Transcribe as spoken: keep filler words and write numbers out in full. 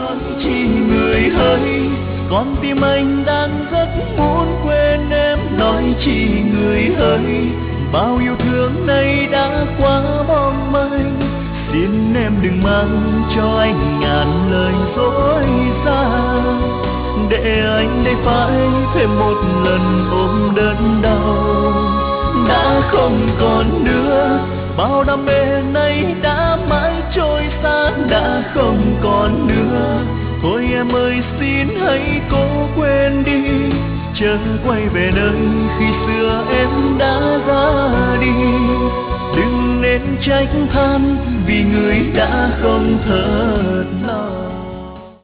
nói chi người ơi, con tim anh đang rất muốn quên em. Nói chi người ơi, bao yêu thương này đã quá mong manh. Xin em đừng mang cho anh ngàn lời dối gian, để anh đây phải thêm một lần ôm đớn đau. Đã không còn nữa, bao đam mê này đã mãi trôi xa. Đã không còn nữa, thôi em ơi xin hãy cố quên đi, chớ quay về nơi khi xưa em đã ra đi. Đừng nên trách than vì người đã không thật